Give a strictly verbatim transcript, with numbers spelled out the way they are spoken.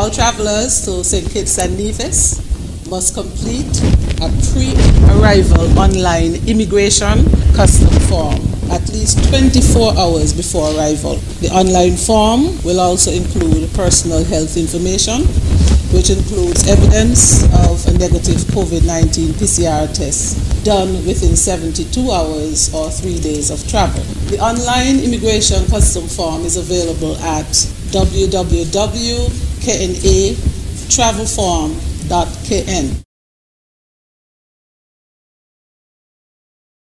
All travelers to Saint Kitts and Nevis must complete a pre-arrival online immigration custom form at least twenty-four hours before arrival. The online form will also include personal health information, which includes evidence of a negative COVID nineteen P C R test done within seventy-two hours or three days of travel. The online immigration custom form is available at w w w dot k n a travel form dot k n.